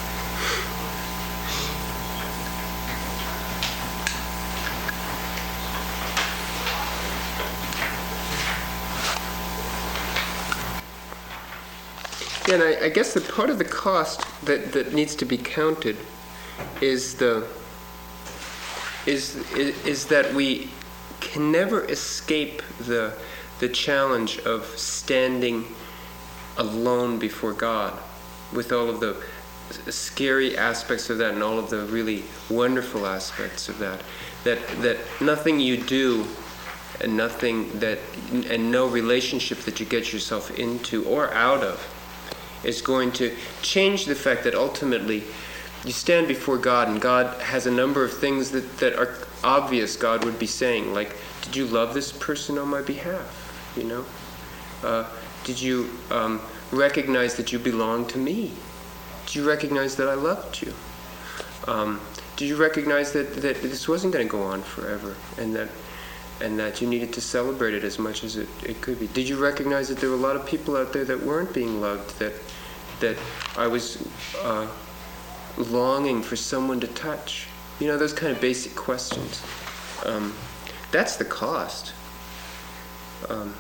Yeah, and I, I guess the part of the cost that, that needs to be counted is the is, is is that we can never escape the the challenge of standing alone before God, with all of the scary aspects of that and all of the really wonderful aspects of that. That that nothing you do and nothing that and no relationship that you get yourself into or out of is going to change the fact that ultimately you stand before God, and God has a number of things that, that are obvious God would be saying, like, did you love this person on my behalf? You know? Uh, did you um, recognize that you belong to me? Did you recognize that I loved you? Um, did you recognize that, that this wasn't going to go on forever, and that and that you needed to celebrate it as much as it, it could be? Did you recognize that there were a lot of people out there that weren't being loved, that that I was uh, longing for someone to touch? You know, those kind of basic questions. Um, that's the cost. Um,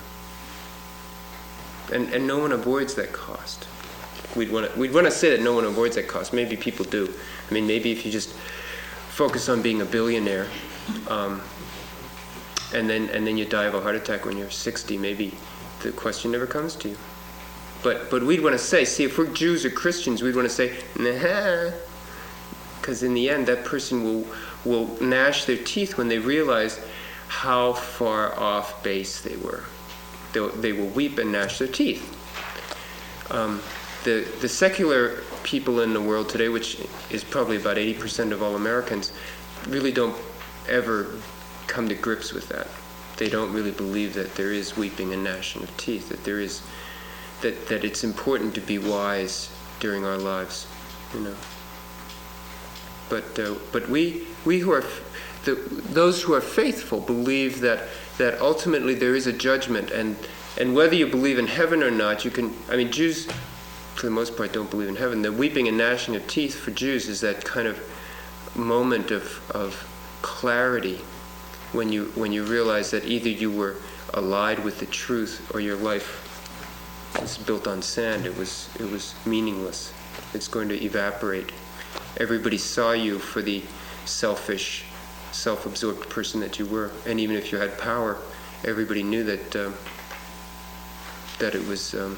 and, and no one avoids that cost. We'd want to we'd want to say that no one avoids that cost. Maybe people do. I mean, maybe if you just focus on being a billionaire, um, and then and then you die of a heart attack when you're sixty, maybe the question never comes to you. But but we'd want to say, see, if we're Jews or Christians, we'd want to say, nah, because in the end, that person will will gnash their teeth when they realize how far off base they were. They'll, they will weep and gnash their teeth. Um, the the secular people in the world today, which is probably about eighty percent of all Americans, really don't ever come to grips with that. They don't really believe that there is weeping and gnashing of teeth, that there is that that it's important to be wise during our lives, you know. But uh, but we we who are the, those who are faithful believe that that ultimately there is a judgment, and and whether you believe in heaven or not, you can. I mean, Jews, for the most part, don't believe in heaven. The weeping and gnashing of teeth for Jews is that kind of moment of of clarity when you when you realize that either you were allied with the truth or your life was built on sand. It was it was meaningless. It's going to evaporate. Everybody saw you for the selfish, self-absorbed person that you were, and even if you had power, everybody knew that um, that it was um,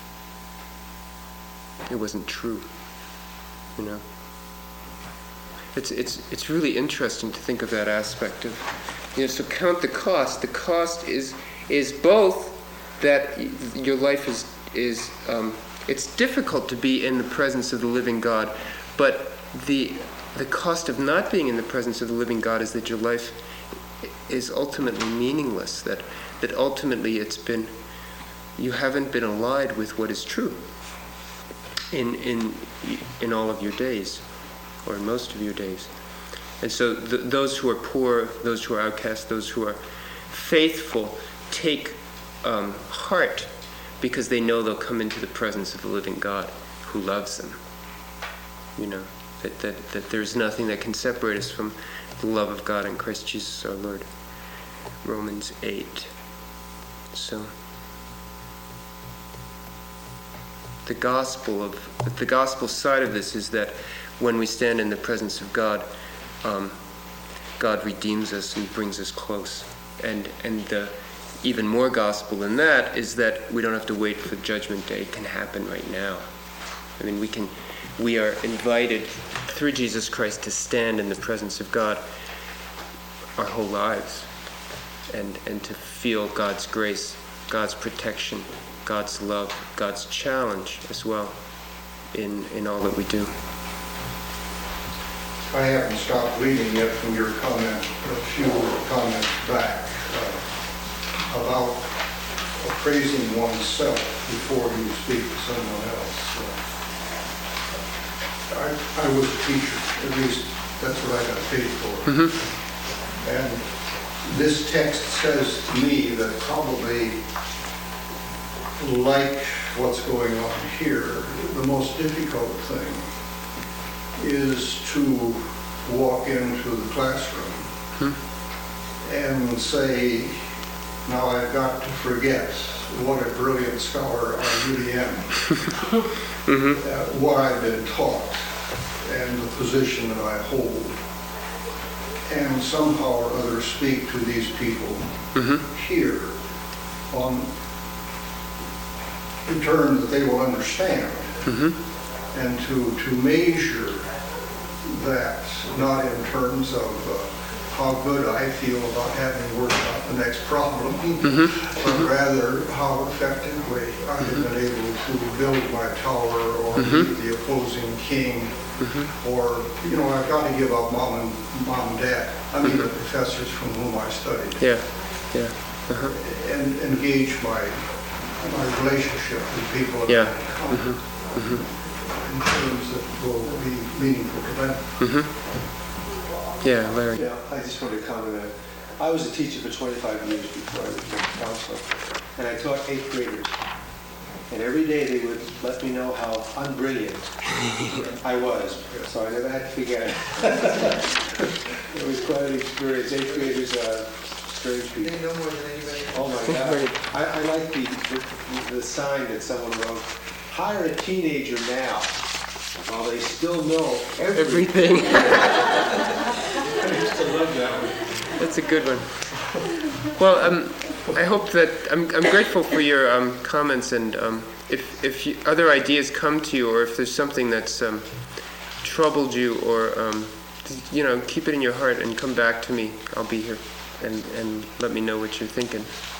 it wasn't true. You know. It's it's it's really interesting to think of that aspect of, you know. So count the cost. The cost is is both that your life is is um, it's difficult to be in the presence of the living God, but the the cost of not being in the presence of the living God is that your life is ultimately meaningless. That that ultimately it's been you haven't been allied with what is true in in in all of your days, or in most of your days. And so th- those who are poor, those who are outcast, those who are faithful take um, heart because they know they'll come into the presence of the living God, who loves them. You know, that, that, that there's nothing that can separate us from the love of God in Christ Jesus our Lord. Romans eight. So, the gospel of the gospel side of this is that when we stand in the presence of God, um, God redeems us and brings us close. And and the even more gospel than that is that we don't have to wait for Judgment Day. It can happen right now. I mean, we can, we are invited through Jesus Christ to stand in the presence of God our whole lives, and and to feel God's grace, God's protection, God's love, God's challenge as well in in all that we do. I haven't stopped reading yet from your comment, a few comments back, uh, about appraising oneself before you speak to someone else. Uh, I, I was a teacher, at least that's what I got paid for. Mm-hmm. And this text says to me that probably, like what's going on here, the most difficult thing is to walk into the classroom hmm. and say, now I've got to forget what a brilliant scholar I really am, mm-hmm. uh, what I've been taught, and the position that I hold, and somehow or other speak to these people mm-hmm. here on in terms that they will understand, mm-hmm. and to, to measure that not in terms of uh, how good I feel about having worked out the next problem, mm-hmm. but rather how effectively I have mm-hmm. been able to build my tower or mm-hmm. beat the opposing king, mm-hmm. or, you know, I've got to give up mom and, mom and dad, I mean mm-hmm. the professors from whom I studied, yeah, yeah, uh-huh. and engage my, my relationship with people yeah. that I encounter. Mm-hmm. Mm-hmm. in terms that will be meaningful to them. Mm-hmm. Yeah, Larry. Yeah, I just want to comment on it. I was a teacher for twenty-five years before I became a counselor, and I taught eighth graders. And every day they would let me know how unbrilliant I was, so I never had to forget it. It was quite an experience. Eighth graders are strange people. They know more than anybody. Oh my God. I, I like the, the, the sign that someone wrote, hire a teenager now, while they still know everything. everything. I used to love that one. That's a good one. Well, um, I hope that I'm, I'm grateful for your um, comments, and um, if if you, other ideas come to you, or if there's something that's um, troubled you, or um, you know, keep it in your heart and come back to me. I'll be here, and and let me know what you're thinking.